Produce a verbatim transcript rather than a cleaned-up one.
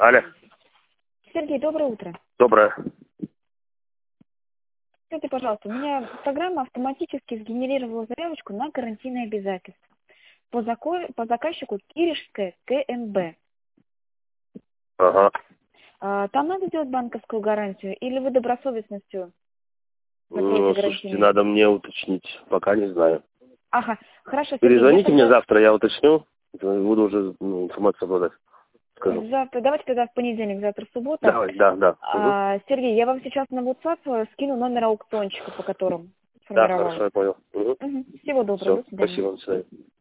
Алло. Сергей, доброе утро. Доброе. Скажите, пожалуйста, у меня программа автоматически сгенерировала заявочку на карантинные обязательства по, зако... по заказчику Киришская КНБ. Ага. А, там надо делать банковскую гарантию или вы добросовестностью закроете Ну, гарантийные слушайте, надо мне уточнить. Пока не знаю. Ага, хорошо, Сергей. Перезвоните я мне тогда... завтра, я уточню. Буду уже ну, информацию обладать. Скажу. Завтра, давайте тогда в понедельник, завтра суббота. Давай, да, да. Угу. А, Сергей, я вам сейчас на WhatsApp скину номер аукциончика, по которому Да, формировалась. хорошо, я понял. Угу. Угу. Всего доброго, Все, до свидания. спасибо, до свидания.